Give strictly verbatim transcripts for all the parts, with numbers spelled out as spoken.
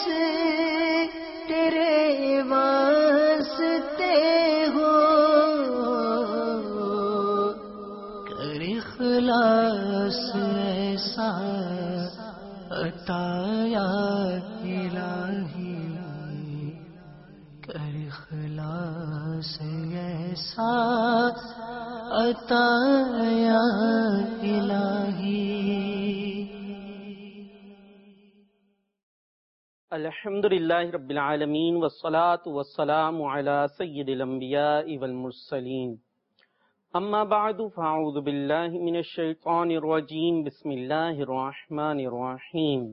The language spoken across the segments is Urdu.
تیرے واسطے ہو، کر اخلاص ایسا عطا یا الہی، کر اخلاص ایسا عطا یا الہی۔ الحمد للہ رب العالمین والصلاة والسلام علی سید الانبیاء والمرسلین، اما بعد فاعوذ باللہ من الشیطان الرجیم، بسم اللہ الرحمن الرحیم۔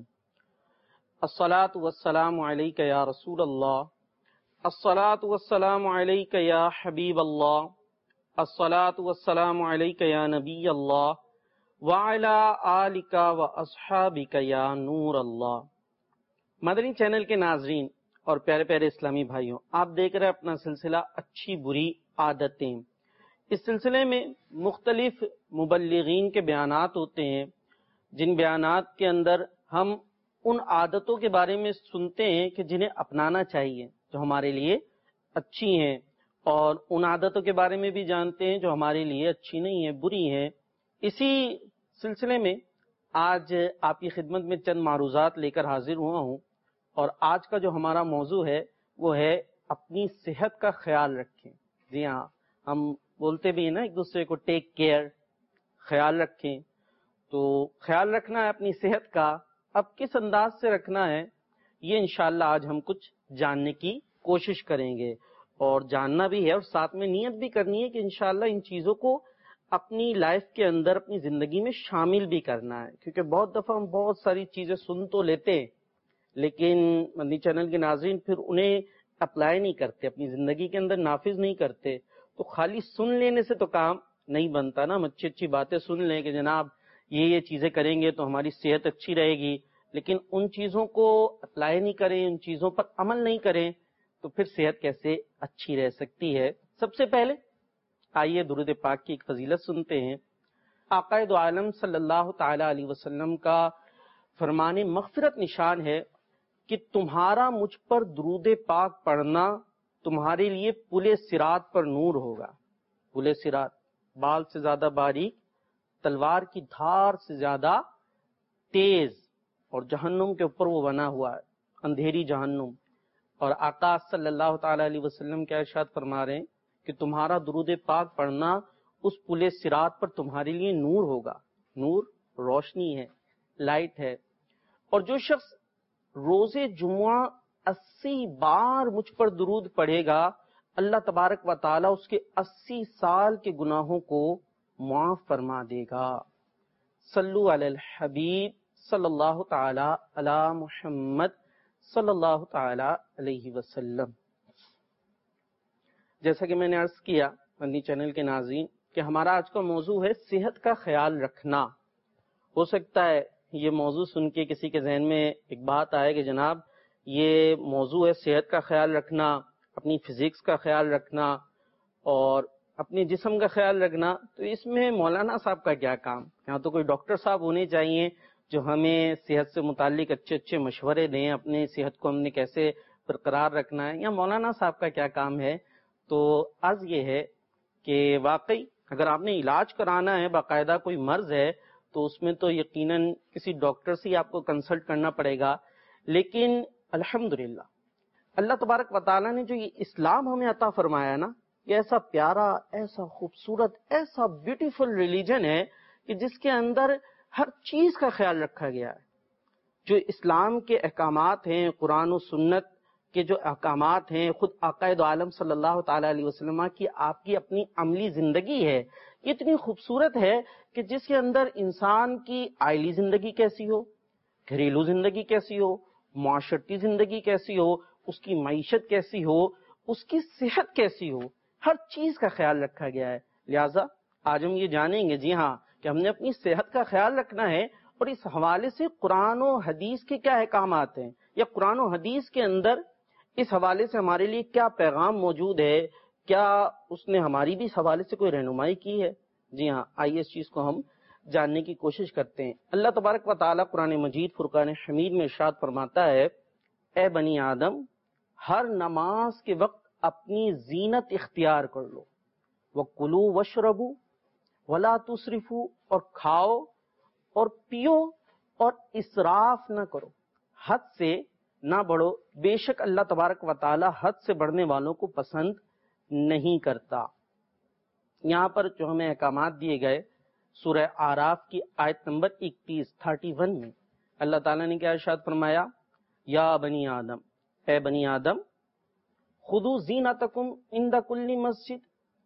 الصلاة والسلام علیک یا رسول اللہ، الصلاة والسلام علیک یا حبیب اللہ، الصلاة والسلام علیک یا نبی اللہ، وعلی آلک واصحابک یا نور اللہ۔ مدنی چینل کے ناظرین اور پیارے پیارے اسلامی بھائیوں، آپ دیکھ رہے ہیں اپنا سلسلہ اچھی بری عادتیں۔ اس سلسلے میں مختلف مبلغین کے بیانات ہوتے ہیں، جن بیانات کے اندر ہم ان عادتوں کے بارے میں سنتے ہیں کہ جنہیں اپنانا چاہیے، جو ہمارے لیے اچھی ہیں، اور ان عادتوں کے بارے میں بھی جانتے ہیں جو ہمارے لیے اچھی نہیں ہیں، بری ہیں۔ اسی سلسلے میں آج آپ کی خدمت میں چند معروضات لے کر حاضر ہوا ہوں، اور آج کا جو ہمارا موضوع ہے وہ ہے اپنی صحت کا خیال رکھیں۔ جی ہاں، ہم بولتے بھی ہیں نا ایک دوسرے کو ٹیک کیئر، خیال رکھیں۔ تو خیال رکھنا ہے اپنی صحت کا، اب کس انداز سے رکھنا ہے یہ انشاءاللہ آج ہم کچھ جاننے کی کوشش کریں گے، اور جاننا بھی ہے اور ساتھ میں نیت بھی کرنی ہے کہ انشاءاللہ ان چیزوں کو اپنی لائف کے اندر، اپنی زندگی میں شامل بھی کرنا ہے، کیونکہ بہت دفعہ ہم بہت ساری چیزیں سن تو لیتے ہیں لیکن مدنی چینل کے ناظرین پھر انہیں اپلائی نہیں کرتے، اپنی زندگی کے اندر نافذ نہیں کرتے۔ تو خالی سن لینے سے تو کام نہیں بنتا نا، ہم اچھی اچھی باتیں سن لیں کہ جناب یہ یہ چیزیں کریں گے تو ہماری صحت اچھی رہے گی، لیکن ان چیزوں کو اپلائی نہیں کریں، ان چیزوں پر عمل نہیں کریں تو پھر صحت کیسے اچھی رہ سکتی ہے۔ سب سے پہلے آئیے درود پاک کی ایک فضیلت سنتے ہیں۔ آقا دو عالم صلی اللہ تعالی علیہ وسلم کا فرمان مغفرت نشان ہے کہ تمہارا مجھ پر درود پاک پڑھنا تمہارے لیے پل صراط پر نور ہوگا۔ پل صراط بال سے زیادہ باریک، تلوار کی دھار سے زیادہ تیز، اور جہنم کے اوپر وہ بنا ہوا ہے، اندھیری جہنم۔ اور آقا صلی اللہ تعالی علیہ وسلم کیا ارشاد فرما رہے ہیں کہ تمہارا درود پاک پڑھنا اس پل صراط پر تمہارے لیے نور ہوگا۔ نور روشنی ہے، لائٹ ہے۔ اور جو شخص روز جمعہ اسی بار مجھ پر درود پڑھے گا، اللہ تبارک و تعالی اس کے اسی سال کے گناہوں کو معاف فرما دے گا۔ صلو علی الحبیب صلی اللہ تعالی علی محمد صلی اللہ تعالی علیہ وسلم۔ جیسا کہ میں نے عرض کیا مدنی چینل کے ناظرین کہ ہمارا آج کا موضوع ہے صحت کا خیال رکھنا۔ ہو سکتا ہے یہ موضوع سن کے کسی کے ذہن میں ایک بات آئے کہ جناب یہ موضوع ہے صحت کا خیال رکھنا، اپنی فزکس کا خیال رکھنا اور اپنے جسم کا خیال رکھنا، تو اس میں مولانا صاحب کا کیا کام؟ یہاں تو کوئی ڈاکٹر صاحب ہونے چاہیے جو ہمیں صحت سے متعلق اچھے اچھے مشورے دیں، اپنے صحت کو ہم نے کیسے برقرار رکھنا ہے، یا مولانا صاحب کا کیا کام ہے؟ تو عرض یہ ہے کہ واقعی اگر آپ نے علاج کرانا ہے، باقاعدہ کوئی مرض ہے، تو اس میں تو یقیناً کسی ڈاکٹر سے ہی آپ کو کنسلٹ کرنا پڑے گا۔ لیکن الحمدللہ اللہ تبارک و تعالیٰ نے جو یہ اسلام ہمیں عطا فرمایا نا، یہ ایسا پیارا، ایسا خوبصورت، ایسا بیوٹیفل ریلیجن ہے کہ جس کے اندر ہر چیز کا خیال رکھا گیا ہے۔ جو اسلام کے احکامات ہیں، قرآن و سنت کے جو احکامات ہیں، خود آقا دو عالم صلی اللہ تعالی علیہ وسلم کی آپ کی اپنی عملی زندگی ہے، یہ اتنی خوبصورت ہے کہ جس کے اندر انسان کی عائلی زندگی کیسی ہو، گھریلو زندگی کیسی ہو، معاشرتی زندگی کیسی ہو، اس کی معیشت کیسی ہو، اس کی صحت کیسی ہو، ہر چیز کا خیال رکھا گیا ہے۔ لہٰذا آج ہم یہ جانیں گے جی ہاں کہ ہم نے اپنی صحت کا خیال رکھنا ہے، اور اس حوالے سے قرآن و حدیث کے کیا احکامات ہیں، یا قرآن و حدیث کے اندر اس حوالے سے ہمارے لیے کیا پیغام موجود ہے، کیا اس نے ہماری بھی اس حوالے سے کوئی رہنمائی کی ہے؟ جی ہاں، آئیے اس چیز کو ہم جاننے کی کوشش کرتے ہیں۔ اللہ تبارک و تعالیٰ قرآن مجید فرقان حمید میں ارشاد فرماتا ہے اے بنی آدم ہر نماز کے وقت اپنی زینت اختیار کر لو، وَكُلُوا وَاشْرَبُوا وَلَا تُسْرِفُوا، اور کھاؤ اور پیو اور اسراف نہ کرو، حد سے نہ بڑھو، بے شک اللہ تبارک و تعالی حد سے بڑھنے والوں کو پسند نہیں کرتا۔ یہاں پر جو ہمیں احکامات دیے گئے سورہ اعراف کی آیت نمبر اکتیس تھرٹی ون میں اللہ تعالیٰ نے کیا ارشاد فرمایا؟ یا بنی آدم، اے بنی آدم، خذوا زینتکم عند کل مسجد،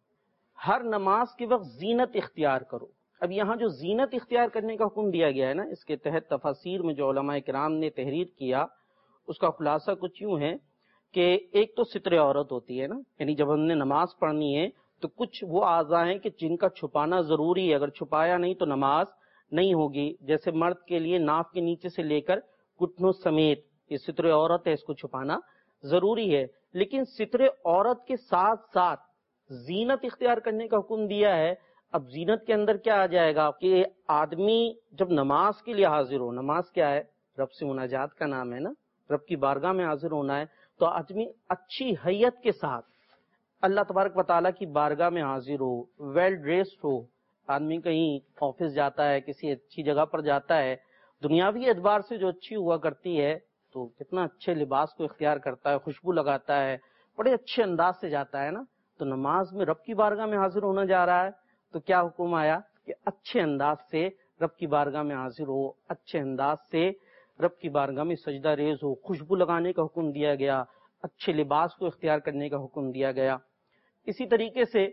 ہر نماز کے وقت زینت اختیار کرو۔ اب یہاں جو زینت اختیار کرنے کا حکم دیا گیا ہے نا، اس کے تحت تفاسیر میں جو علماء کرام نے تحریر کیا اس کا خلاصہ کچھ یوں ہے کہ ایک تو ستر عورت ہوتی ہے نا، یعنی جب ہم نے نماز پڑھنی ہے تو کچھ وہ اعضاء ہیں کہ جن کا چھپانا ضروری ہے، اگر چھپایا نہیں تو نماز نہیں ہوگی۔ جیسے مرد کے لیے ناف کے نیچے سے لے کر گھٹنوں سمیت یہ ستر عورت ہے، اس کو چھپانا ضروری ہے، لیکن ستر عورت کے ساتھ ساتھ زینت اختیار کرنے کا حکم دیا ہے۔ اب زینت کے اندر کیا آ جائے گا کہ آدمی جب نماز کے لیے حاضر ہو، نماز کیا ہے؟ رب سے مناجات کا نام ہے نا، رب کی بارگاہ میں حاضر ہونا ہے، تو آدمی اچھی حیت کے ساتھ اللہ تبارک و تعالیٰ کی بارگاہ میں حاضر ہو، ویل ڈریسڈ ہو۔ آدمی کہیں آفس جاتا ہے، کسی اچھی جگہ پر جاتا ہے، دنیاوی اعتبار سے جو اچھی ہوا کرتی ہے تو کتنا اچھے لباس کو اختیار کرتا ہے، خوشبو لگاتا ہے، بڑے اچھے انداز سے جاتا ہے نا۔ تو نماز میں رب کی بارگاہ میں حاضر ہونا جا رہا ہے تو کیا حکم آیا کہ اچھے انداز سے رب کی بارگاہ میں حاضر ہو، اچھے انداز سے رب کی بارگاہ میں سجدہ ریز ہو، خوشبو لگانے کا حکم دیا گیا، اچھے لباس کو اختیار کرنے کا حکم دیا گیا۔ اسی طریقے سے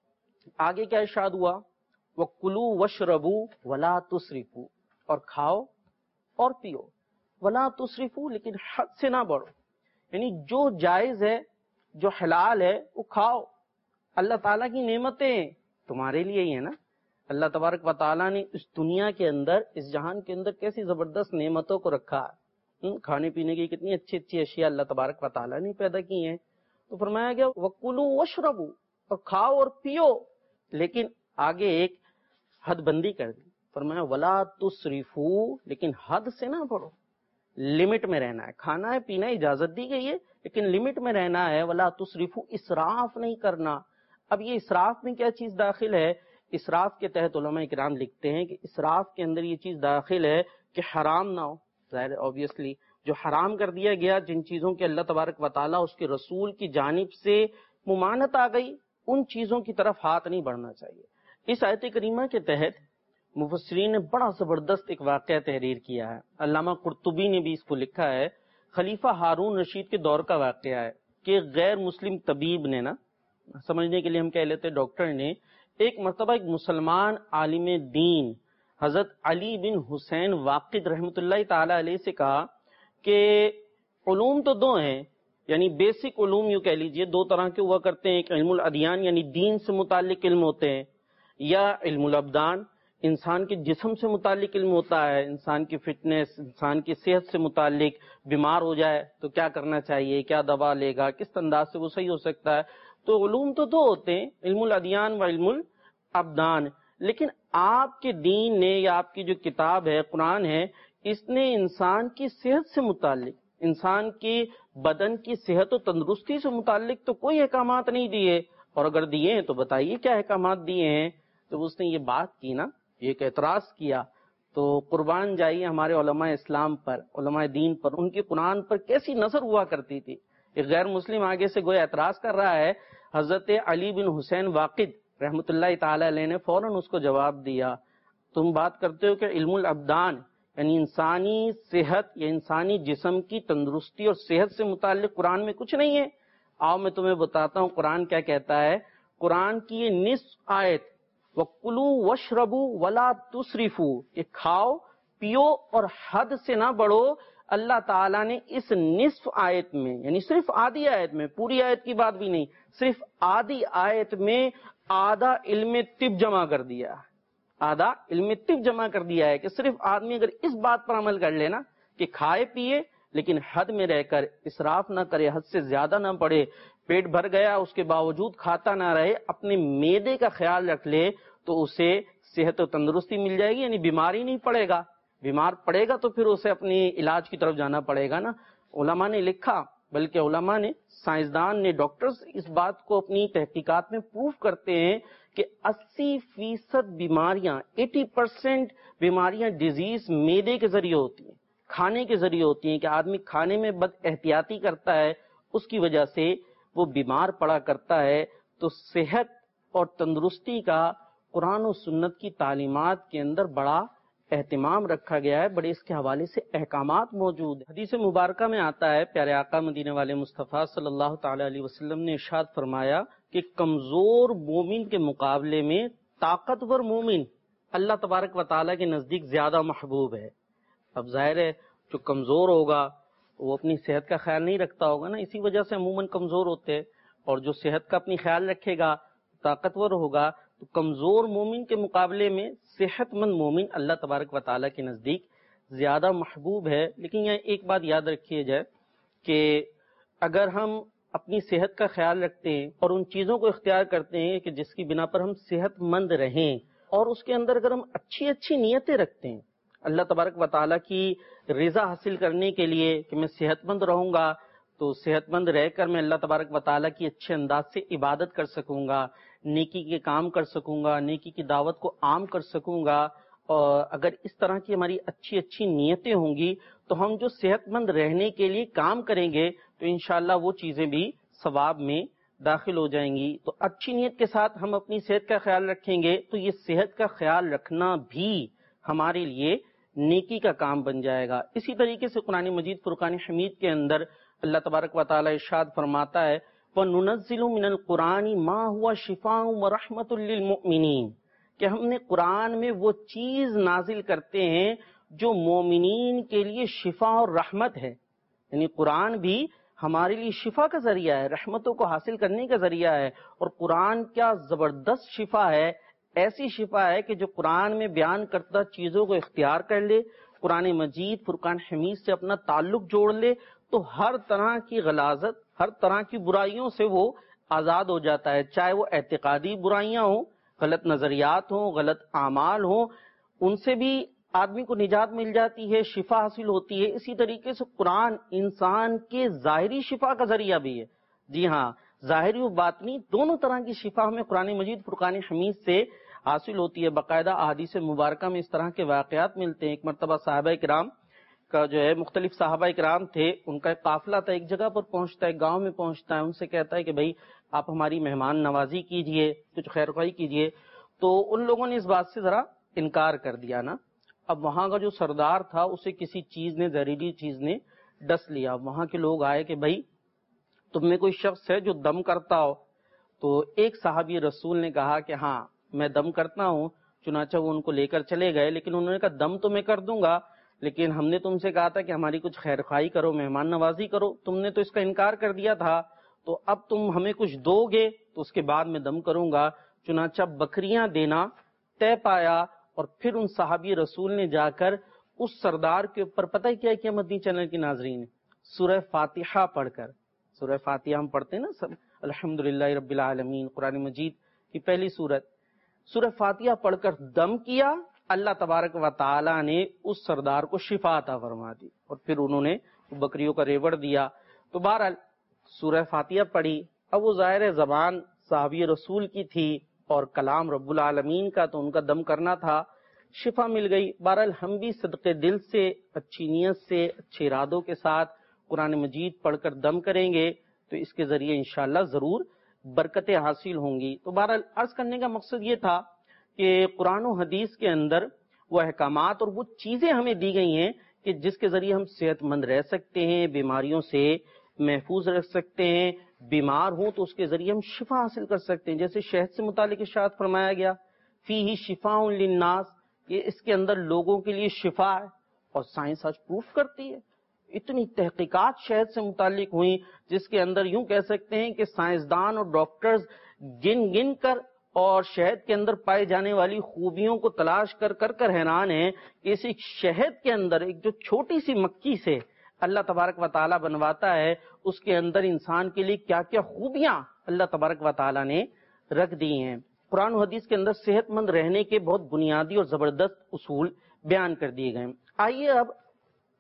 آگے کیا ارشاد ہوا؟ وَكُلُوا وَاشْرَبُوا وَلَا تُسْرِفُوا، اور کھاؤ اور پیو، وَلَا تُسْرِفُوا، لیکن حد سے نہ بڑھو، یعنی جو جائز ہے، جو حلال ہے وہ کھاؤ۔ اللہ تعالیٰ کی نعمتیں تمہارے لیے ہی ہے نا، اللہ تبارک و تعالیٰ نے اس دنیا کے اندر، اس جہان کے اندر کیسی زبردست نعمتوں کو رکھا ہے، کھانے پینے کی کتنی اچھی اچھی اشیاء اللہ تبارک و تعالیٰ نے پیدا کی ہیں۔ تو فرمایا گیا وَكُلُوا وَاشْرَبُوا، اور کھاؤ اور پیو، لیکن آگے ایک حد بندی کر دی، فرمایا وَلَا تُسْرِفُوا، لیکن حد سے نہ بڑھو، لمٹ میں رہنا ہے، کھانا ہے پینا اجازت دی گئی ہے لیکن لمٹ میں رہنا ہے۔ وَلَا تُسْرِفُوا، اسراف نہیں کرنا۔ اب یہ اسراف میں کیا چیز داخل ہے؟ اسراف کے تحت علماء کرام لکھتے ہیں کہ اسراف کے اندر یہ چیز داخل ہے کہ حرام نہ ہو، ظاہر اوبیسلی جو حرام کر دیا گیا، جن چیزوں کے اللہ تبارک و تعالیٰ اس کے رسول کی جانب سے ممانعت آ گئی، ان چیزوں کی طرف ہاتھ نہیں بڑھنا چاہیے۔ اس آیت کریمہ کے تحت مفسرین نے بڑا زبردست ایک واقعہ تحریر کیا ہے، علامہ قرطبی نے بھی اس کو لکھا ہے۔ خلیفہ ہارون رشید کے دور کا واقعہ ہے کہ غیر مسلم طبیب نے نا، سمجھنے کے لیے ہم کہہ لیتے ڈاکٹر نے، ایک مرتبہ ایک مسلمان عالم دین حضرت علی بن حسین واقد رحمۃ اللہ تعالی علیہ سے کہا کہ علوم تو دو ہیں، یعنی بیسک علوم یوں کہہ لیجئے دو طرح کے ہوا کرتے ہیں، ایک علم الادیان یعنی دین سے متعلق علم ہوتے ہیں، یا علم الابدان انسان کے جسم سے متعلق علم ہوتا ہے، انسان کی فٹنس، انسان کی صحت سے متعلق، بیمار ہو جائے تو کیا کرنا چاہیے، کیا دوا لے گا، کس انداز سے وہ صحیح ہو سکتا ہے۔ تو علوم تو دو ہوتے ہیں، علم الادیان و علم الابدان، لیکن آپ کے دین نے یا آپ کی جو کتاب ہے قرآن ہے، اس نے انسان کی صحت سے متعلق، انسان کی بدن کی صحت و تندرستی سے متعلق تو کوئی احکامات نہیں دیے، اور اگر دیے ہیں تو بتائیے کیا احکامات دیے ہیں۔ جب اس نے یہ بات کی نا، ایک اعتراض کیا، تو قربان جائیے ہمارے علماء اسلام پر، علماء دین پر، ان کی قرآن پر کیسی نظر ہوا کرتی تھی۔ ایک غیر مسلم آگے سے گویا اعتراض کر رہا ہے، حضرت علی بن حسین واقد رحمۃ اللہ تعالی علیہ نے فوراً اس کو جواب دیا، تم بات کرتے ہو کہ علم الابدان یعنی انسانی صحت یا انسانی جسم کی تندرستی اور صحت سے متعلق قرآن میں کچھ نہیں ہے۔ آؤ میں تمہیں بتاتا ہوں قرآن کیا کہتا ہے۔ قرآن کی یہ نصف آیت وَكُلُوا وَاشْرَبُوا وَلَا تُسْرِفُوا، یہ کھاؤ پیو اور حد سے نہ بڑھو، اللہ تعالیٰ نے اس نصف آیت میں، یعنی صرف آدھی آیت میں، پوری آیت کی بات بھی نہیں، صرف آدھی آیت میں آدھا علم طب جمع کر دیا، آدھا علم طب جمع کر دیا ہے کہ صرف آدمی اگر اس بات پر عمل کر لینا کہ کھائے پیے لیکن حد میں رہ کر اسراف نہ کرے، حد سے زیادہ نہ پڑے، پیٹ بھر گیا اس کے باوجود کھاتا نہ رہے، اپنے معدے کا خیال رکھ لے، تو اسے صحت و تندرستی مل جائے گی، یعنی بیماری نہیں پڑے گا۔ بیمار پڑے گا تو پھر اسے اپنی علاج کی طرف جانا پڑے گا نا۔ علماء نے لکھا، بلکہ علماء نے، سائنسدان نے، ڈاکٹرز اس بات کو اپنی تحقیقات میں پروف کرتے ہیں کہ اسی فیصد بیماریاں، اسی پرسینٹ بیماریاں ڈیزیز معدے کے ذریعے ہوتی ہیں، کھانے کے ذریعے ہوتی ہیں، کہ آدمی کھانے میں بد احتیاطی کرتا ہے، اس کی وجہ سے وہ بیمار پڑا کرتا ہے۔ تو صحت اور تندرستی کا قرآن و سنت کی تعلیمات کے اندر بڑا اہتمام رکھا گیا ہے، بڑے اس کے حوالے سے احکامات موجود ہیں۔ حدیث مبارکہ میں آتا ہے، پیارے آقا مدینے والے مصطفیٰ صلی اللہ تعالی علیہ وسلم نے ارشاد فرمایا کہ کمزور مومن کے مقابلے میں طاقتور مومن اللہ تبارک و تعالیٰ کے نزدیک زیادہ محبوب ہے۔ اب ظاہر ہے جو کمزور ہوگا وہ اپنی صحت کا خیال نہیں رکھتا ہوگا نا، اسی وجہ سے عموماً کمزور ہوتے ہیں، اور جو صحت کا اپنی خیال رکھے گا، طاقتور ہوگا، تو کمزور مومن کے مقابلے میں صحت مند مومن اللہ تبارک و تعالیٰ کے نزدیک زیادہ محبوب ہے۔ لیکن یہ ایک بات یاد رکھیے جائے کہ اگر ہم اپنی صحت کا خیال رکھتے ہیں اور ان چیزوں کو اختیار کرتے ہیں کہ جس کی بنا پر ہم صحت مند رہیں، اور اس کے اندر اگر ہم اچھی اچھی نیتیں رکھتے ہیں اللہ تبارک و تعالیٰ کی رضا حاصل کرنے کے لیے کہ میں صحت مند رہوں گا، تو صحت مند رہ کر میں اللہ تبارک و تعالیٰ کی اچھے انداز سے عبادت کر سکوں گا، نیکی کے کام کر سکوں گا، نیکی کی دعوت کو عام کر سکوں گا، اور اگر اس طرح کی ہماری اچھی اچھی نیتیں ہوں گی تو ہم جو صحت مند رہنے کے لیے کام کریں گے تو انشاءاللہ وہ چیزیں بھی ثواب میں داخل ہو جائیں گی۔ تو اچھی نیت کے ساتھ ہم اپنی صحت کا خیال رکھیں گے تو یہ صحت کا خیال رکھنا بھی ہمارے لیے نیکی کا کام بن جائے گا۔ اسی طریقے سے قرآن مجید فرقان حمید کے اندر اللہ تبارک و تعالی ارشاد فرماتا ہے وَنُنَزِّلُ مِنَ الْقُرْآنِ مَا هُوَ شِفَاءٌ وَرَحْمَةٌ لِّلْمُؤْمِنِينَ، کہ ہم نے قرآن میں وہ چیز نازل کرتے ہیں جو مومنین کے لیے شفا اور رحمت ہے۔ یعنی قرآن بھی ہمارے لیے شفا کا ذریعہ ہے، رحمتوں کو حاصل کرنے کا ذریعہ ہے، اور قرآن کیا زبردست شفا ہے، ایسی شفا ہے کہ جو قرآن میں بیان کرتا چیزوں کو اختیار کر لے، قرآن مجید فرقان حمید سے اپنا تعلق جوڑ لے تو ہر طرح کی غلاظت، ہر طرح کی برائیوں سے وہ آزاد ہو جاتا ہے، چاہے وہ اعتقادی برائیاں ہوں، غلط نظریات ہوں، غلط اعمال ہوں، ان سے بھی آدمی کو نجات مل جاتی ہے، شفا حاصل ہوتی ہے۔ اسی طریقے سے قرآن انسان کے ظاہری شفا کا ذریعہ بھی ہے، جی ہاں، ظاہری و باطنی دونوں طرح کی شفا ہمیں قرآن مجید فرقان حمید سے حاصل ہوتی ہے۔ باقاعدہ احادیث مبارکہ میں اس طرح کے واقعات ملتے ہیں۔ ایک مرتبہ صحابہ کرام کا جو ہے مختلف صحابہ کرام تھے، ان کا ایک قافلہ تھا، ایک جگہ پر پہنچتا ہے، گاؤں میں پہنچتا ہے، ان سے کہتا ہے کہ بھائی آپ ہماری مہمان نوازی کیجئے، کچھ خیر خواہی کیجئے۔ تو ان لوگوں نے اس بات سے ذرا انکار کر دیا نا۔ اب وہاں کا جو سردار تھا اسے کسی چیز نے، زہریلی چیز نے ڈس لیا۔ وہاں کے لوگ آئے کہ بھائی تم میں کوئی شخص ہے جو دم کرتا ہو؟ تو ایک صحابی رسول نے کہا کہ ہاں میں دم کرتا ہوں۔ چنانچہ وہ ان کو لے کر چلے گئے، لیکن انہوں نے کہا دم تو میں کر دوں گا، لیکن ہم نے تم سے کہا تھا کہ ہماری کچھ خیر خواہی کرو، مہمان نوازی کرو، تم نے تو اس کا انکار کر دیا تھا، تو اب تم ہمیں کچھ دو گے تو اس کے بعد میں دم کروں گا۔ چنانچہ بکریاں دینا طے پایا، اور پھر ان صحابی رسول نے جا کر اس سردار کے اوپر پتہ ہی کیا کیا مدنی چینل کی ناظرین، سورہ فاتحہ پڑھ کر، سورہ فاتحہ ہم پڑھتے ہیں نا سب، الحمدللہ رب العالمین، قرآن مجید کی پہلی سورت، سورہ فاتحہ پڑھ کر دم کیا، اللہ تبارک و تعالی نے اس سردار کو شفا عطا فرما دی، اور پھر انہوں نے بکریوں کا ریوڑ دیا۔ تو بہرحال سورہ فاتحہ پڑھی، اب وہ ظاہر زبان صحابی رسول کی تھی اور کلام رب العالمین کا، تو ان کا دم کرنا تھا، شفا مل گئی۔ بہرحال ہم بھی صدقے دل سے، اچھی نیت سے، اچھے ارادوں کے ساتھ قرآن مجید پڑھ کر دم کریں گے تو اس کے ذریعے انشاءاللہ ضرور برکتیں حاصل ہوں گی۔ تو بہرحال عرض کرنے کا مقصد یہ تھا کہ قرآن و حدیث کے اندر وہ احکامات اور وہ چیزیں ہمیں دی گئی ہیں کہ جس کے ذریعے ہم صحت مند رہ سکتے ہیں، بیماریوں سے محفوظ رہ سکتے ہیں، بیمار ہوں تو اس کے ذریعے ہم شفا حاصل کر سکتے ہیں۔ جیسے شہد سے متعلق ارشاد فرمایا گیا فیہ شفاء للناس، یہ اس کے اندر لوگوں کے لیے شفا ہے، اور سائنس آج پروف کرتی ہے۔ اتنی تحقیقات شہد سے متعلق ہوئی جس کے اندر یوں کہہ سکتے ہیں کہ سائنسدان اور ڈاکٹرز گن گن کر اور شہد کے اندر پائے جانے والی خوبیوں کو تلاش کر کر کر حیران ہیں کہ اس ایک شہد کے اندر ایک جو چھوٹی سی مکھی سے اللہ تبارک و تعالیٰ بنواتا ہے، اس کے اندر انسان کے لیے کیا کیا خوبیاں اللہ تبارک و تعالیٰ نے رکھ دی ہیں۔ قرآن و حدیث کے اندر صحت مند رہنے کے بہت بنیادی اور زبردست اصول بیان کر دیے گئے۔ آئیے اب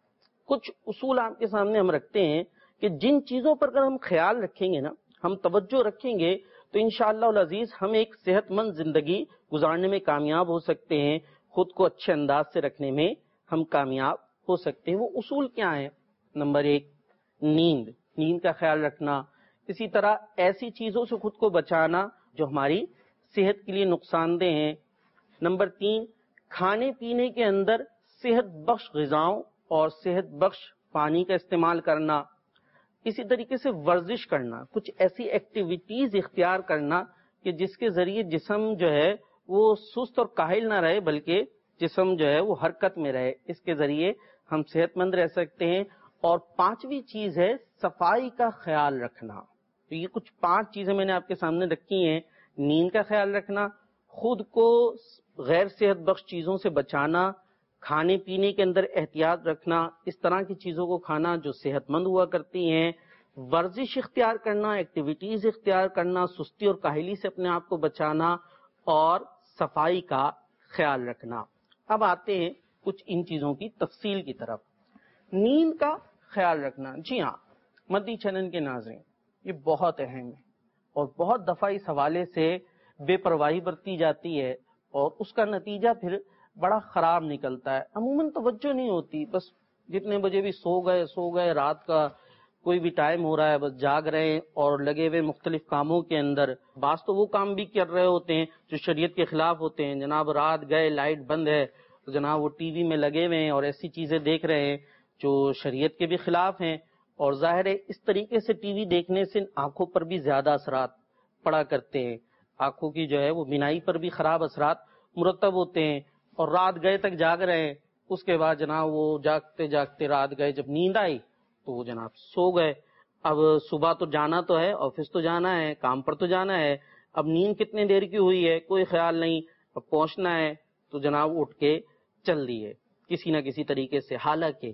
کچھ اصول آپ کے سامنے ہم رکھتے ہیں کہ جن چیزوں پر اگر ہم خیال رکھیں گے نا، ہم توجہ رکھیں گے، تو انشاءاللہ العزیز ہم ایک صحت مند زندگی گزارنے میں کامیاب ہو سکتے ہیں، خود کو اچھے انداز سے رکھنے میں ہم کامیاب ہو سکتے ہیں۔ وہ اصول کیا ہیں؟ نمبر ایک، نیند، نیند کا خیال رکھنا۔ اسی طرح ایسی چیزوں سے خود کو بچانا جو ہماری صحت کے لیے نقصان دہ ہیں۔ نمبر تین، کھانے پینے کے اندر صحت بخش غذاؤں اور صحت بخش پانی کا استعمال کرنا۔ اسی طریقے سے ورزش کرنا، کچھ ایسی ایکٹیویٹیز اختیار کرنا کہ جس کے ذریعے جسم جو ہے وہ سست اور کاہل نہ رہے، بلکہ جسم جو ہے وہ حرکت میں رہے، اس کے ذریعے ہم صحت مند رہ سکتے ہیں۔ اور پانچویں چیز ہے صفائی کا خیال رکھنا۔ تو یہ کچھ پانچ چیزیں میں نے آپ کے سامنے رکھی ہیں۔ نیند کا خیال رکھنا، خود کو غیر صحت بخش چیزوں سے بچانا، کھانے پینے کے اندر احتیاط رکھنا، اس طرح کی چیزوں کو کھانا جو صحت مند ہوا کرتی ہیں، ورزش اختیار کرنا، ایکٹیویٹیز اختیار کرنا، سستی اور کاہلی سے اپنے آپ کو بچانا، اور صفائی کا خیال رکھنا۔ اب آتے ہیں کچھ ان چیزوں کی تفصیل کی طرف۔ نیند کا خیال رکھنا، جی ہاں مدنی چینل کے ناظرین، یہ بہت اہم ہے، اور بہت دفعہ اس حوالے سے بے پرواہی برتی جاتی ہے، اور اس کا نتیجہ پھر بڑا خراب نکلتا ہے۔ عموماً توجہ نہیں ہوتی، بس جتنے بجے بھی سو گئے سو گئے، رات کا کوئی بھی ٹائم ہو رہا ہے بس جاگ رہے ہیں اور لگے ہوئے مختلف کاموں کے اندر۔ بعض تو وہ کام بھی کر رہے ہوتے ہیں جو شریعت کے خلاف ہوتے ہیں، جناب رات گئے لائٹ بند ہے تو جناب وہ ٹی وی میں لگے ہوئے ہیں اور ایسی چیزیں دیکھ رہے ہیں جو شریعت کے بھی خلاف ہیں، اور ظاہر ہے اس طریقے سے ٹی وی دیکھنے سے آنکھوں پر بھی زیادہ اثرات پڑا کرتے ہیں، آنکھوں کی جو ہے وہ بینائی پر بھی خراب اثرات مرتب ہوتے ہیں، اور رات گئے تک جاگ رہے ہیں، اس کے بعد جناب وہ جاگتے جاگتے رات گئے، جب نیند آئی تو وہ جناب سو گئے۔ اب صبح تو جانا تو ہے، آفس تو جانا ہے، کام پر تو جانا ہے، اب نیند کتنے دیر کی ہوئی ہے کوئی خیال نہیں، اب پہنچنا ہے تو جناب اٹھ کے چل دیے کسی نہ کسی طریقے سے۔ حالانکہ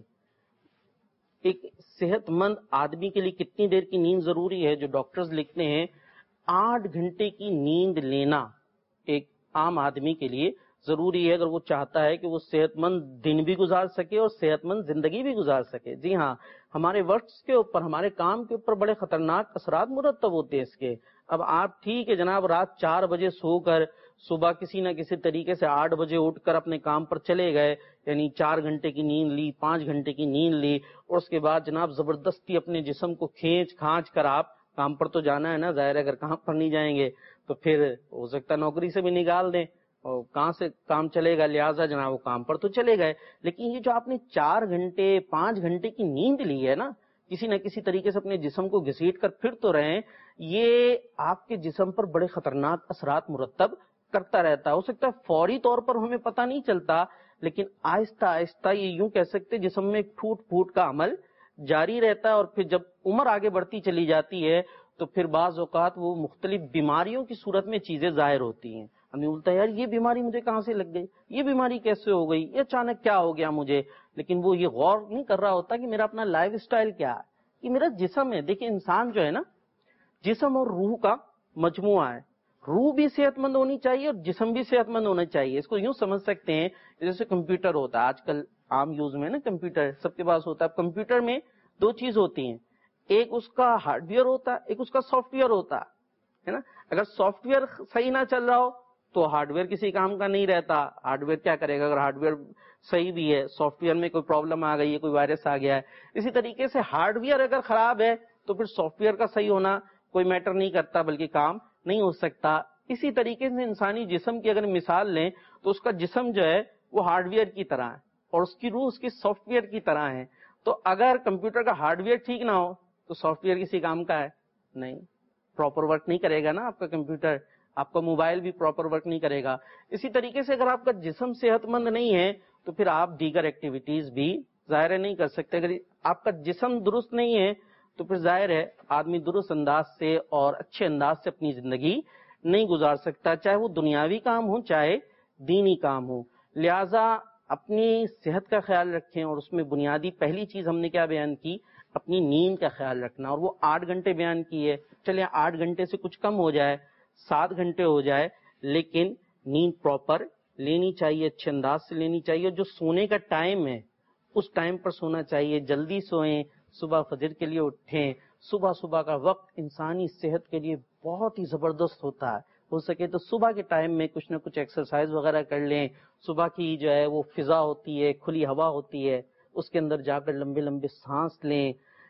ایک صحت مند آدمی کے لیے کتنی دیر کی نیند ضروری ہے؟ جو ڈاکٹرز لکھتے ہیں آٹھ گھنٹے کی نیند لینا ایک عام آدمی کے لیے ضروری ہے، اگر وہ چاہتا ہے کہ وہ صحت مند دن بھی گزار سکے اور صحت مند زندگی بھی گزار سکے۔ جی ہاں، ہمارے ورکس کے اوپر، ہمارے کام کے اوپر بڑے خطرناک اثرات مرتب ہوتے ہیں اس کے۔ اب آپ ٹھیک ہے جناب رات چار بجے سو کر صبح کسی نہ کسی طریقے سے آٹھ بجے اٹھ کر اپنے کام پر چلے گئے، یعنی چار گھنٹے کی نیند لی، پانچ گھنٹے کی نیند لی، اور اس کے بعد جناب زبردستی اپنے جسم کو کھینچ کھانچ کر آپ کام پر تو جانا ہے نا، ظاہر ہے اگر کام پر نہیں جائیں گے تو پھر ہو سکتا ہے نوکری سے بھی نکال دیں، اور کہاں سے کام چلے گا، لہٰذا جناب وہ کام پر تو چلے گئے۔ لیکن یہ جو آپ نے چار گھنٹے پانچ گھنٹے کی نیند لی ہے نا، کسی نہ کسی طریقے سے اپنے جسم کو گھسیٹ کر پھر تو رہے، یہ آپ کے جسم پر بڑے خطرناک اثرات مرتب کرتا رہتا ہے۔ ہو سکتا ہے فوری طور پر ہمیں پتہ نہیں چلتا، لیکن آہستہ آہستہ یہ یوں کہہ سکتے جسم میں ایک پھوٹ پھوٹ کا عمل جاری رہتا ہے، اور پھر جب عمر آگے بڑھتی چلی جاتی ہے تو پھر بعض اوقات وہ مختلف بیماریوں کی صورت میں چیزیں ظاہر ہوتی ہیں۔ ہمیں بولتا ہے یار یہ بیماری مجھے کہاں سے لگ گئی، یہ بیماری کیسے ہو گئی، یہ اچانک کیا ہو گیا مجھے، لیکن وہ یہ غور نہیں کر رہا ہوتا کہ میرا اپنا لائف اسٹائل کیا ہے، کہ میرا جسم ہے۔ دیکھیں انسان جو ہے نا، جسم اور روح کا مجموعہ ہے، روح بھی صحت مند ہونی چاہیے اور جسم بھی صحت مند ہونا چاہیے۔ اس کو یوں سمجھ سکتے ہیں جیسے کمپیوٹر ہوتا ہے، آج کل عام یوز میں نا کمپیوٹر سب کے پاس ہوتا ہے۔ کمپیوٹر میں دو چیز ہوتی ہیں، ایک اس کا ہارڈ ویئر ہوتا ہے، ایک اس کا سافٹ ویئر ہوتا ہے نا۔ اگر سافٹ ویئر صحیح نہ چل رہا ہو تو ہارڈ ویئر کسی کام کا نہیں رہتا۔ ہارڈ ویئر کیا کرے گا اگر ہارڈ ویئر صحیح بھی ہے، سافٹ ویئر میں کوئی پرابلم آ گئی ہے، کوئی وائرس آ گیا ہے۔ اسی طریقے سے ہارڈ ویئر اگر خراب ہے تو پھر سافٹ ویئر کا صحیح ہونا کوئی میٹر نہیں کرتا، بلکہ کام نہیں ہو سکتا۔ اسی طریقے سے انسانی جسم کی اگر مثال لیں تو اس کا جسم جو ہے وہ ہارڈ ویئر کی طرح ہے، اور اس کی روح اس کی سافٹ ویئر کی طرح ہے۔ تو اگر کمپیوٹر کا ہارڈ ویئر ٹھیک نہ ہو تو سافٹ ویئر کسی کام کا ہے نہیں، پراپر ورک نہیں کرے گا نا آپ کا کمپیوٹر، آپ کا موبائل بھی پراپر ورک نہیں کرے گا۔ اسی طریقے سے اگر آپ کا جسم صحت مند نہیں ہے تو پھر آپ دیگر ایکٹیویٹیز بھی ظاہر نہیں کر سکتے۔ اگر آپ کا جسم درست نہیں ہے تو پھر ظاہر ہے آدمی درست انداز سے اور اچھے انداز سے اپنی زندگی نہیں گزار سکتا، چاہے وہ دنیاوی کام ہو چاہے دینی کام ہو۔ لہذا اپنی صحت کا خیال رکھیں، اور اس میں بنیادی پہلی چیز ہم نے کیا بیان کی، اپنی نیند کا خیال رکھنا، اور وہ آٹھ گھنٹے بیان کی ہے۔ چلے آٹھ گھنٹے سے کچھ کم ہو جائے، سات گھنٹے ہو جائے، لیکن نیند پراپر لینی چاہیے، اچھے انداز سے لینی چاہیے۔ جو سونے کا ٹائم ہے اس ٹائم پر سونا چاہیے، جلدی سوئیں، صبح فجر کے لیے اٹھیں۔ صبح صبح کا وقت انسانی صحت کے لیے بہت ہی زبردست ہوتا ہے، ہو سکے تو صبح کے ٹائم میں کچھ نہ کچھ ایکسرسائز وغیرہ کر لیں۔ صبح کی جو ہے وہ فضا ہوتی ہے، کھلی ہوا ہوتی ہے، اس کے اندر جا کر لمبے لمبے سانس لیں۔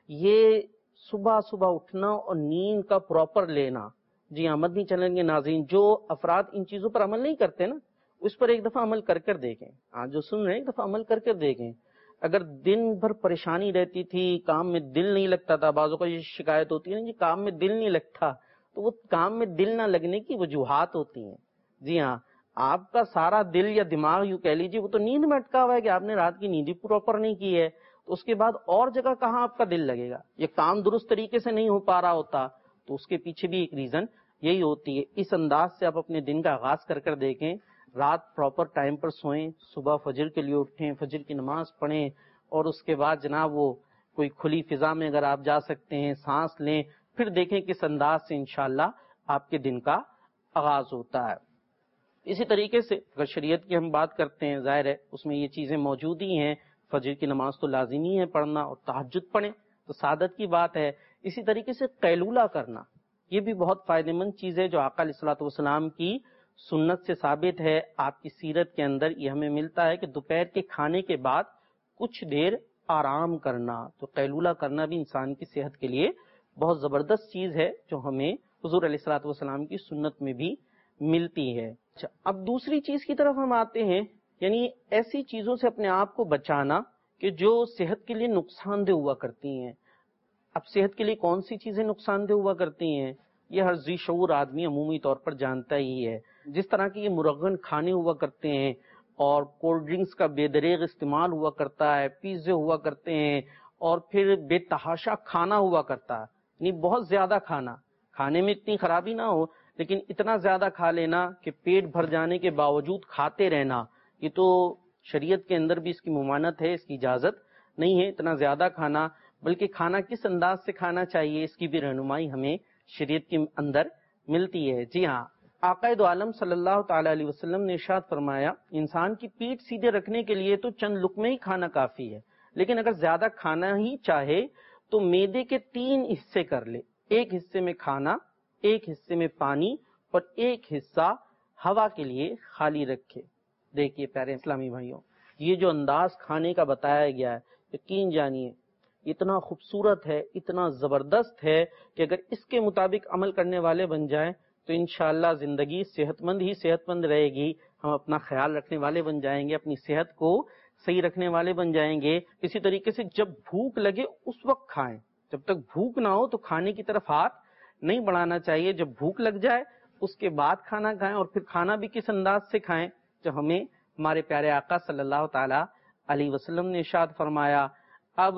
یہ صبح صبح اٹھنا اور نیند کا پراپر لینا، جی ہاں مدنی چینل کے ناظرین، جو افراد ان چیزوں پر عمل نہیں کرتے نا، اس پر ایک دفعہ عمل کر کر دیکھیں۔ ہاں جو سن رہے ہیں ایک دفعہ عمل کر کر دیکھیں۔ اگر دن بھر پریشانی رہتی تھی، کام میں دل نہیں لگتا تھا، بعضوں کا یہ شکایت ہوتی ہے نا جی کام میں دل نہیں لگتا، تو وہ کام میں دل نہ لگنے کی وجوہات ہوتی ہیں۔ جی ہاں، آپ کا سارا دل یا دماغ یوں کہہ لیجیے وہ تو نیند میں اٹکا ہوا ہے کہ آپ نے رات کی نیند ہی پراپر نہیں کی ہے، تو اس کے بعد اور جگہ کہاں آپ کا دل لگے گا؟ یہ کام درست طریقے سے نہیں ہو پا رہا ہوتا، تو اس کے پیچھے بھی ایک ریزن یہی ہوتی ہے۔ اس انداز سے آپ اپنے دن کا آغاز کر کر دیکھیں، رات پراپر ٹائم پر سوئیں، صبح فجر کے لیے اٹھیں، فجر کی نماز پڑھیں، اور اس کے بعد جناب وہ کوئی کھلی فضا میں اگر آپ جا سکتے ہیں سانس لیں، پھر دیکھیں کس انداز سے انشاءاللہ آپ کے دن کا آغاز ہوتا ہے۔ اسی طریقے سے اگر شریعت کی ہم بات کرتے ہیں، ظاہر ہے اس میں یہ چیزیں موجود ہی ہیں، فجر کی نماز تو لازمی ہے پڑھنا، اور تہجد پڑھیں تو سعادت کی بات ہے۔ اسی طریقے سے قیلولہ کرنا، یہ بھی بہت فائدہ مند چیز ہے جو آقا علیہ الصلوۃ والسلام کی سنت سے ثابت ہے۔ آپ کی سیرت کے اندر یہ ہمیں ملتا ہے کہ دوپہر کے کھانے کے بعد کچھ دیر آرام کرنا، تو قیلولہ کرنا بھی انسان کی صحت کے لیے بہت زبردست چیز ہے جو ہمیں حضور علیہ الصلوۃ والسلام کی سنت میں بھی ملتی ہے۔ اچھا، اب دوسری چیز کی طرف ہم آتے ہیں، یعنی ایسی چیزوں سے اپنے آپ کو بچانا کہ جو صحت کے لیے نقصان دہ ہوا کرتی ہیں۔ اب صحت کے لیے کون سی چیزیں نقصان دہ ہوا کرتی ہیں، یہ ہر ذی شعور آدمی عمومی طور پر جانتا ہی ہے۔ جس طرح کے یہ مرغن کھانے ہوا کرتے ہیں، اور کولڈ ڈرنکس کا بے دریغ استعمال ہوا کرتا ہے، پیزے ہوا کرتے ہیں، اور پھر بے تحاشا کھانا ہوا کرتا ہے، یعنی بہت زیادہ کھانا، کھانے میں اتنی خرابی نہ ہو لیکن اتنا زیادہ کھا لینا کہ پیٹ بھر جانے کے باوجود کھاتے رہنا، یہ تو شریعت کے اندر بھی اس کی ممانعت ہے، اس کی اجازت نہیں ہے اتنا زیادہ کھانا، بلکہ کھانا کس انداز سے کھانا چاہیے اس کی بھی رہنمائی ہمیں شریعت کے اندر ملتی ہے۔ جی ہاں، آقا دو عالم صلی اللہ تعالی علیہ وسلم نے ارشاد فرمایا، انسان کی پیٹھ سیدھے رکھنے کے لیے تو چند لقمے ہی کھانا کافی ہے، لیکن اگر زیادہ کھانا ہی چاہے تو معدے کے تین حصے کر لے، ایک حصے میں کھانا، ایک حصے میں پانی، اور ایک حصہ ہوا کے لیے خالی رکھے۔ دیکھیے پیارے اسلامی بھائیوں، یہ جو انداز کھانے کا بتایا گیا ہے، یقین جانیے اتنا خوبصورت ہے، اتنا زبردست ہے کہ اگر اس کے مطابق عمل کرنے والے بن جائیں تو انشاءاللہ زندگی صحت مند ہی صحت مند رہے گی، ہم اپنا خیال رکھنے والے بن جائیں گے، اپنی صحت کو صحیح رکھنے والے بن جائیں گے۔ اسی طریقے سے جب بھوک لگے اس وقت کھائیں، جب تک بھوک نہ ہو تو کھانے کی طرف ہاتھ نہیں بڑھانا چاہیے، جب بھوک لگ جائے اس کے بعد کھانا کھائیں، اور پھر کھانا بھی کس انداز سے کھائیں جو ہمیں ہمارے پیارے آقا صلی اللہ تعالی علیہ وسلم نے ارشاد فرمایا۔ اب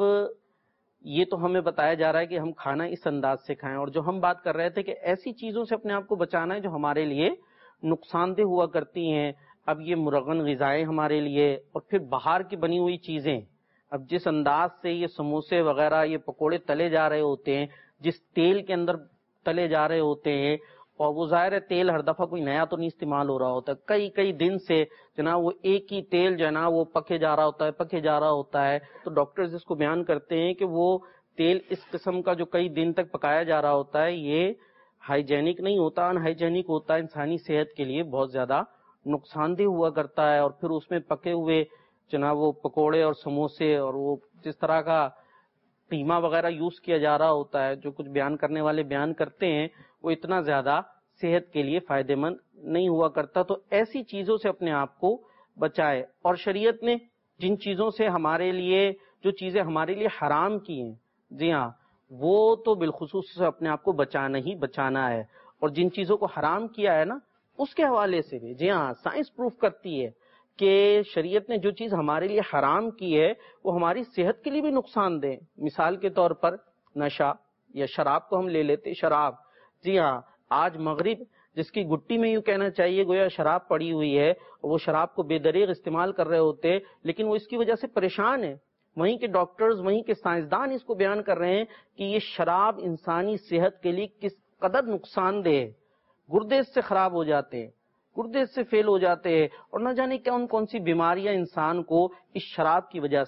یہ تو ہمیں بتایا جا رہا ہے کہ ہم کھانا اس انداز سے کھائیں، اور جو ہم بات کر رہے تھے کہ ایسی چیزوں سے اپنے آپ کو بچانا ہے جو ہمارے لیے نقصان دہ ہوا کرتی ہیں۔ اب یہ مرغن غذائیں ہمارے لیے، اور پھر باہر کی بنی ہوئی چیزیں، اب جس انداز سے یہ سموسے وغیرہ یہ پکوڑے تلے جا رہے ہوتے ہیں، جس تیل کے اندر تلے جا رہے ہوتے ہیں، اور وہ ظاہر ہے تیل ہر دفعہ کوئی نیا تو نہیں استعمال ہو رہا ہوتا، کئی کئی دن سے جناب وہ ایک ہی تیل جو ہے نا وہ پکے جا رہا ہوتا ہے پکے جا رہا ہوتا ہے، تو ڈاکٹرز اس کو بیان کرتے ہیں کہ وہ تیل اس قسم کا جو کئی دن تک پکایا جا رہا ہوتا ہے یہ ہائیجینک نہیں ہوتا، ان ہائیجینک ہوتا ہے، انسانی صحت کے لیے بہت زیادہ نقصان دہ ہوا کرتا ہے۔ اور پھر اس میں پکے ہوئے جناب وہ پکوڑے اور سموسے اور وہ جس طرح کا قیمہ وغیرہ یوز کیا جا رہا ہوتا ہے، جو کچھ بیان کرنے والے بیان کرتے ہیں، وہ اتنا زیادہ صحت کے لیے فائدہ مند نہیں ہوا کرتا۔ تو ایسی چیزوں سے اپنے آپ کو بچائے، اور شریعت نے جن چیزوں سے ہمارے لیے جو چیزیں ہمارے لیے حرام کی ہیں، جی ہاں وہ تو بالخصوص اپنے آپ کو بچانا ہی بچانا ہے، اور جن چیزوں کو حرام کیا ہے نا اس کے حوالے سے بھی جی ہاں سائنس پروف کرتی ہے کہ شریعت نے جو چیز ہمارے لیے حرام کی ہے وہ ہماری صحت کے لیے بھی نقصان دہ۔ مثال کے طور پر نشہ یا شراب کو ہم لے لیتے، شراب، جی ہاں آج مغرب جس کی گٹی میں یوں کہنا چاہیے گویا شراب پڑی ہوئی ہے، وہ شراب کو بے دریغ استعمال کر رہے ہوتے، لیکن وہ اس کی وجہ سے پریشان ہے۔ وہیں کے ڈاکٹرز، وہیں کے سائنسدان اس کو بیان کر رہے ہیں کہ یہ شراب انسانی صحت کے لیے کس قدر نقصان دہ ہے، گردے اس سے خراب ہو جاتے ہیں، گردے اس سے فیل ہو جاتے ہیں، اور نہ جانے کون کون سی بیماریاں انسان کو اس شراب کی وجہ سے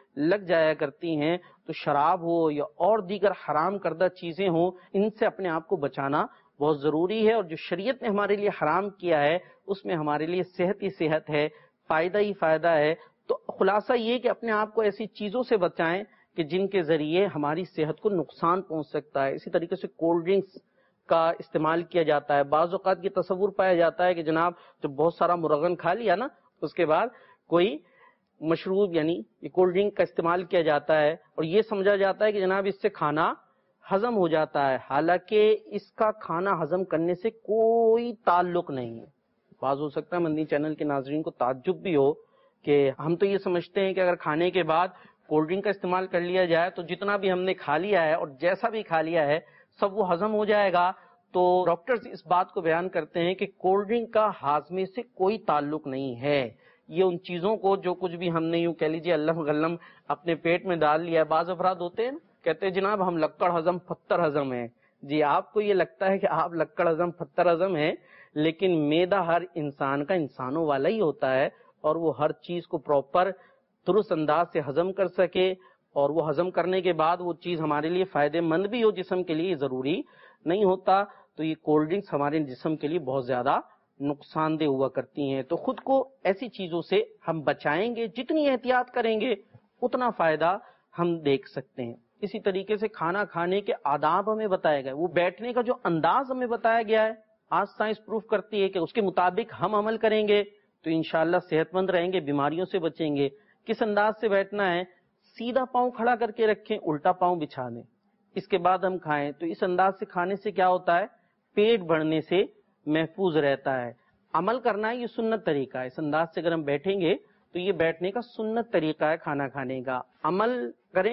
لگ جایا کرتی ہیں، تو شراب ہو یا اور دیگر حرام کردہ چیزیں ہوں، ان سے اپنے آپ کو بچانا بہت ضروری ہے. اور جو شریعت نے ہمارے لیے حرام کیا ہے اس میں ہمارے لیے صحت ہی صحت ہے، فائدہ ہی فائدہ ہے. تو خلاصہ یہ کہ اپنے آپ کو ایسی چیزوں سے بچائیں کہ جن کے ذریعے ہماری صحت کو نقصان پہنچ سکتا ہے. اسی طریقے سے کولڈ ڈرنکس کا استعمال کیا جاتا ہے. بعض اوقات یہ تصور پایا جاتا ہے کہ جناب جب بہت سارا مرغن کھا لیا نا اس کے بعد کوئی مشروب یعنی یہ کولڈ ڈرنک کا استعمال کیا جاتا ہے اور یہ سمجھا جاتا ہے کہ جناب اس سے کھانا ہضم ہو جاتا ہے، حالانکہ اس کا کھانا ہضم کرنے سے کوئی تعلق نہیں ہے. بعض ہو سکتا ہے مدنی چینل کے ناظرین کو تعجب بھی ہو کہ ہم تو یہ سمجھتے ہیں کہ اگر کھانے کے بعد کولڈ ڈرنک کا استعمال کر لیا جائے تو جتنا بھی ہم نے کھا لیا ہے اور جیسا بھی کھا لیا ہے سب وہ ہضم ہو جائے گا. تو ڈاکٹرز اس بات کو بیان کرتے ہیں کہ کولڈ ڈرنک کا ہاضمے سے کوئی تعلق نہیں ہے. یہ ان چیزوں کو جو کچھ بھی ہم نے یوں کہہ لیجیے اللہ غلم اپنے پیٹ میں ڈال لیا ہے. بعض افراد ہوتے ہیں کہتے ہیں جناب ہم لکڑ ہضم پتھر ہضم ہیں. جی آپ کو یہ لگتا ہے کہ آپ لکڑ ہضم پتھر ہضم ہیں، لیکن معدہ ہر انسان کا انسانوں والا ہی ہوتا ہے اور وہ ہر چیز کو پراپر درست انداز سے ہضم کر سکے اور وہ ہضم کرنے کے بعد وہ چیز ہمارے لیے فائدہ مند بھی ہو جسم کے لیے ضروری نہیں ہوتا. تو یہ کولڈ ڈرنکس ہمارے جسم کے لیے بہت زیادہ نقصان دہ ہوا کرتی ہیں. تو خود کو ایسی چیزوں سے ہم بچائیں گے، جتنی احتیاط کریں گے اتنا فائدہ ہم دیکھ سکتے ہیں. اسی طریقے سے کھانا کھانے کے آداب ہمیں بتائے گئے، وہ بیٹھنے کا جو انداز ہمیں بتایا گیا ہے آج سائنس پروف کرتی ہے کہ اس کے مطابق ہم عمل کریں گے تو انشاءاللہ صحت مند رہیں گے، بیماریوں سے بچیں گے. کس انداز سے بیٹھنا ہے؟ سیدھا پاؤں کھڑا کر کے رکھیں، الٹا پاؤں بچھا دیں، اس کے بعد ہم کھائیں. تو اس انداز سے کھانے سے کیا ہوتا ہے؟ پیٹ بڑھنے سے محفوظ رہتا ہے. عمل کرنا ہے، یہ سنت طریقہ ہے. اس انداز سے اگر ہم بیٹھیں گے تو یہ بیٹھنے کا سنت طریقہ ہے کھانا کھانے کا. عمل کریں،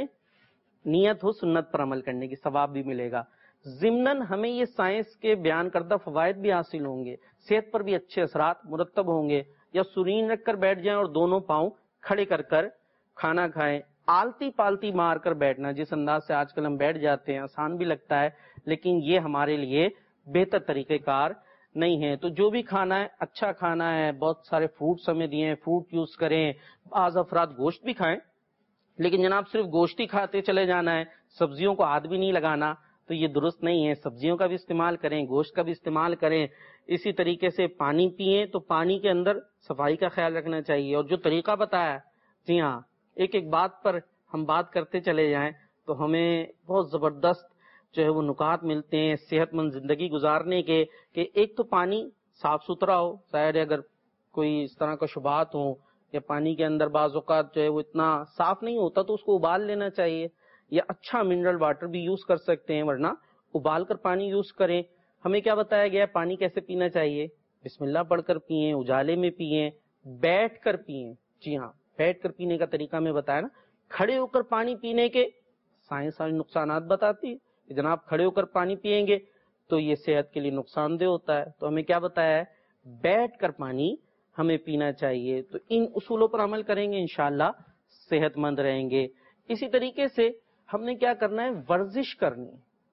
نیت ہو سنت پر عمل کرنے کی، ثواب بھی ملے گا. ضمناً ہمیں یہ سائنس کے بیان کردہ فوائد بھی حاصل ہوں گے، صحت پر بھی اچھے اثرات مرتب ہوں گے. یا سرین رکھ کر بیٹھ جائیں اور دونوں پاؤں کھڑے کر کر کھانا کھائیں. آلتی پالتی مار کر بیٹھنا جس انداز سے آج کل ہم بیٹھ جاتے ہیں آسان بھی لگتا ہے، لیکن یہ ہمارے لیے بہتر طریقہ کار نہیں ہے. تو جو بھی کھانا ہے اچھا کھانا ہے. بہت سارے فروٹس ہمیں دیے ہیں، فروٹ یوز کریں. بعض افراد گوشت بھی کھائیں، لیکن جناب صرف گوشت ہی کھاتے چلے جانا ہے، سبزیوں کو ہاتھ بھی نہیں لگانا، تو یہ درست نہیں ہے. سبزیوں کا بھی استعمال کریں، گوشت کا بھی استعمال کریں. اسی طریقے سے پانی پیئیں تو پانی کے اندر صفائی کا خیال رکھنا چاہیے. اور جو طریقہ بتایا، جی ہاں ایک ایک بات پر ہم بات کرتے چلے جائیں تو ہمیں بہت زبردست جو ہے وہ نکات ملتے ہیں صحت مند زندگی گزارنے کے. کہ ایک تو پانی صاف ستھرا ہو، ظاہر ہے اگر کوئی اس طرح کا شبہات ہوں یا پانی کے اندر بعض اوقات جو ہے وہ اتنا صاف نہیں ہوتا تو اس کو ابال لینا چاہیے، یا اچھا منرل واٹر بھی یوز کر سکتے ہیں، ورنہ ابال کر پانی یوز کریں. ہمیں کیا بتایا گیا ہے پانی کیسے پینا چاہیے؟ بسم اللہ پڑھ کر پئیں، اجالے میں پئیں، بیٹھ کر پئیں. جی ہاں بیٹھ کر پینے کا طریقہ میں بتایا نا. کھڑے ہو کر پانی پینے کے سائنس والے نقصانات بتاتی ہے، جناب کھڑے ہو کر پانی پیئیں گے تو یہ صحت کے لیے نقصان دہ ہوتا ہے. تو ہمیں کیا بتایا ہے؟ بیٹھ کر پانی ہمیں پینا چاہیے. تو ان اصولوں پر عمل کریں گے انشاءاللہ صحت مند رہیں گے. اسی طریقے سے ہم نے کیا کرنا ہے؟ ورزش کرنی.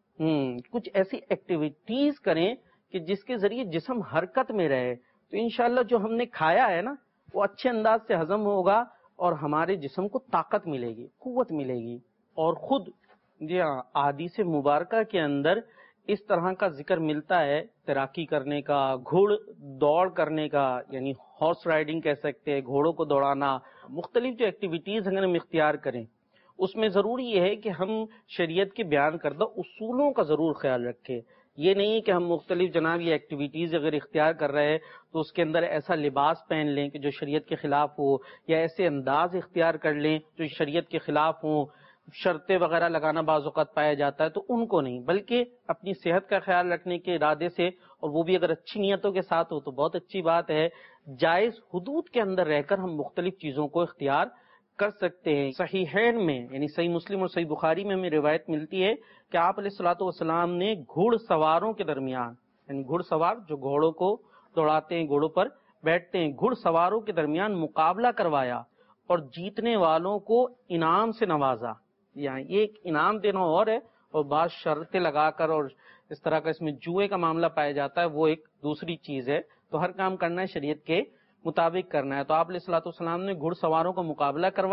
ہم کچھ ایسی ایکٹیویٹیز کریں کہ جس کے ذریعے جسم حرکت میں رہے. تو انشاءاللہ جو ہم نے کھایا ہے نا وہ اچھے انداز سے ہضم ہوگا اور ہمارے جسم کو طاقت ملے گی، قوت ملے گی. اور خود جی ہاں احادیث مبارکہ کے اندر اس طرح کا ذکر ملتا ہے تیراکی کرنے کا، گھوڑ دوڑ کرنے کا، یعنی ہارس رائڈنگ کہہ سکتے ہیں، گھوڑوں کو دوڑانا. مختلف جو ایکٹیویٹیز اگر ہم اختیار کریں اس میں ضروری یہ ہے کہ ہم شریعت کے بیان کردہ اصولوں کا ضرور خیال رکھیں. یہ نہیں کہ ہم مختلف جناب یہ ایکٹیویٹیز اگر اختیار کر رہے ہیں تو اس کے اندر ایسا لباس پہن لیں کہ جو شریعت کے خلاف ہو، یا ایسے انداز اختیار کر لیں جو شریعت کے خلاف ہوں. شرطیں وغیرہ لگانا بعض اوقات پایا جاتا ہے تو ان کو نہیں، بلکہ اپنی صحت کا خیال رکھنے کے ارادے سے، اور وہ بھی اگر اچھی نیتوں کے ساتھ ہو تو بہت اچھی بات ہے. جائز حدود کے اندر رہ کر ہم مختلف چیزوں کو اختیار کر سکتے ہیں. صحیحین میں یعنی صحیح مسلم اور صحیح بخاری میں ہمیں روایت ملتی ہے کہ آپ علیہ الصلوۃ والسلام نے گھڑ سواروں کے درمیان، یعنی گھڑ سوار جو گھوڑوں کو دوڑاتے ہیں، گھوڑوں پر بیٹھتے ہیں، گھڑ سواروں کے درمیان مقابلہ کروایا اور جیتنے والوں کو انعام سے نوازا. یہاں یہ ایک انعام دینا اور ہے، اور بعض شرطیں لگا کر اور اس طرح کا اس میں جوئے کا معاملہ پایا جاتا ہے، وہ ایک دوسری چیز ہے. تو ہر کام کرنا ہے شریعت کے مطابق کرنا ہے. تو آپ علیہ الصلوۃ والسلام نے گھڑ سواروں کا مقابلہ کروایا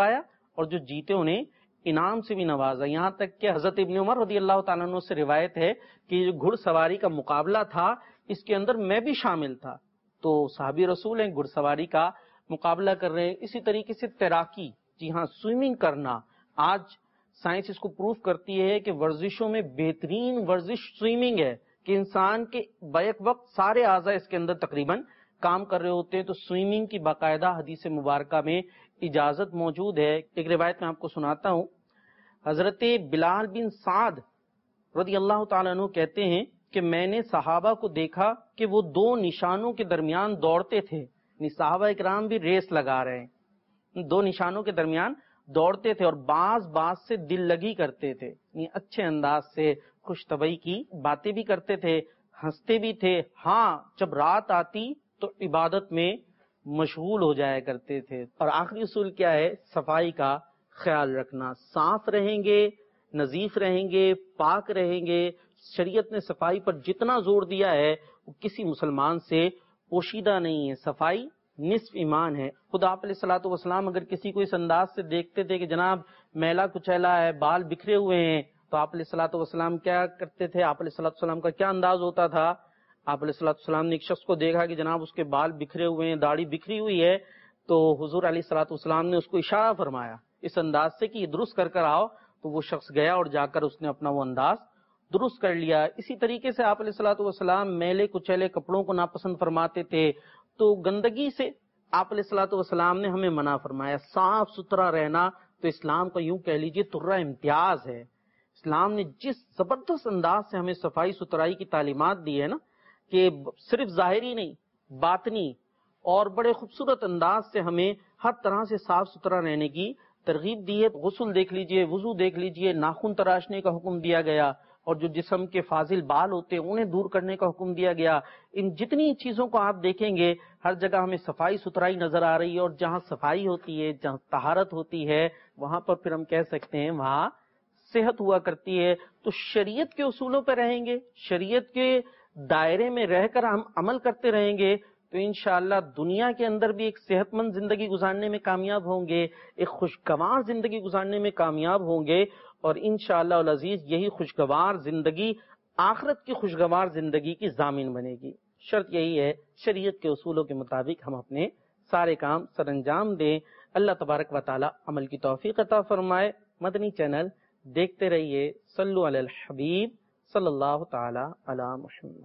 اور جو جیتے انہیں انعام سے بھی نوازا. یہاں تک کہ حضرت ابن عمر رضی اللہ تعالیٰ عنہ سے روایت ہے کہ جو گھڑ سواری کا مقابلہ تھا اس کے اندر میں بھی شامل تھا. تو صحابی رسول ہیں، گھڑ سواری کا مقابلہ کر رہے ہیں. اسی طریقے سے تیراکی، جی ہاں سوئمنگ کرنا، آج سائنس اس کو پروف کرتی ہے کہ ورزشوں میں بہترین ورزش سوئمنگ ہے کہ انسان کے بیک وقت سارے اعضاء اس کے اندر تقریباً کام کر رہے ہوتے ہیں. تو سوئمنگ کی باقاعدہ حدیث مبارکہ میں اجازت موجود ہے. ایک روایت میں آپ کو سناتا ہوں. حضرت بلال بن سعد رضی اللہ تعالیٰ عنہ کہتے ہیں کہ میں نے صحابہ کو دیکھا کہ وہ دو نشانوں کے درمیان دوڑتے تھے. یعنی صحابہ اکرام بھی ریس لگا رہے ہیں، دو نشانوں کے درمیان دوڑتے تھے اور بعض بعض سے دل لگی کرتے تھے. یعنی اچھے انداز سے خوش طبعی کی باتیں بھی کرتے تھے، ہنستے بھی تھے. ہاں جب رات آتی تو عبادت میں مشغول ہو جایا کرتے تھے. اور آخری اصول کیا ہے؟ صفائی کا خیال رکھنا. صاف رہیں گے، نظیف رہیں گے، پاک رہیں گے. شریعت نے صفائی پر جتنا زور دیا ہے وہ کسی مسلمان سے پوشیدہ نہیں ہے. صفائی نصف ایمان ہے. خدا آپ علیہ الصلوۃ والسلام اگر کسی کو اس انداز سے دیکھتے تھے کہ جناب میلا کچیلا ہے، بال بکھرے ہوئے ہیں، تو آپ علیہ الصلوۃ والسلام کیا کرتے تھے؟ آپ علیہ الصلوۃ والسلام کا کیا انداز ہوتا تھا؟ آپ علیہ الصلوۃ والسلام نے ایک شخص کو دیکھا کہ جناب اس کے بال بکھرے ہوئے ہیں، داڑھی بکھری ہوئی ہے، تو حضور علیہ الصلوۃ والسلام نے اس کو اشارہ فرمایا اس انداز سے کہ یہ درست کر کر آؤ. تو وہ شخص گیا اور جا کر اس نے اپنا وہ انداز درست کر لیا. اسی طریقے سے آپ علیہ الصلوۃ والسلام میلے کچیلے کپڑوں کو ناپسند فرماتے تھے. تو گندگی سے آپ علیہ الصلوۃ والسلام نے ہمیں منع فرمایا. صاف ستھرا رہنا تو اسلام کا یوں کہہ لیجئے ترہ امتیاز ہے. اسلام نے جس زبردست انداز سے ہمیں صفائی ستھرائی کی تعلیمات دی ہے نا، کہ صرف ظاہری نہیں باطنی اور بڑے خوبصورت انداز سے ہمیں ہر طرح سے صاف ستھرا رہنے کی ترغیب دی ہے. غسل دیکھ لیجئے، وضو دیکھ لیجئے، ناخن تراشنے کا حکم دیا گیا، اور جو جسم کے فاضل بال ہوتے ہیں انہیں دور کرنے کا حکم دیا گیا. ان جتنی چیزوں کو آپ دیکھیں گے ہر جگہ ہمیں صفائی ستھرائی نظر آ رہی ہے. اور جہاں صفائی ہوتی ہے، جہاں طہارت ہوتی ہے، وہاں پر پھر ہم کہہ سکتے ہیں وہاں صحت ہوا کرتی ہے. تو شریعت کے اصولوں پہ رہیں گے، شریعت کے دائرے میں رہ کر ہم عمل کرتے رہیں گے تو انشاءاللہ دنیا کے اندر بھی ایک صحت مند زندگی گزارنے میں کامیاب ہوں گے، ایک خوشگوار زندگی گزارنے میں کامیاب ہوں گے. اور انشاءاللہ العزیز یہی خوشگوار زندگی آخرت کی خوشگوار زندگی کی ضامن بنے گی. شرط یہی ہے شریعت کے اصولوں کے مطابق ہم اپنے سارے کام سر انجام دیں. اللہ تبارک و تعالی عمل کی توفیق عطا فرمائے. مدنی چینل دیکھتے رہیے. صلو علی الحبیب صلی اللہ تعالی علی محمد.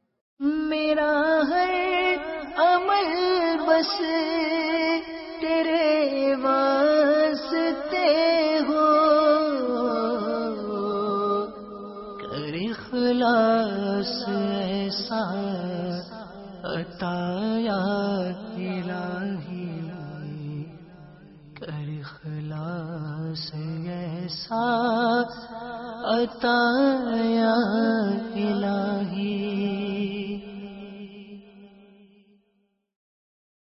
میرا ہر عمل بس تیرے واسطے ہو، کر اخلاص ایسا عطا یا الہی، کر اخلاص ایسا عطا یا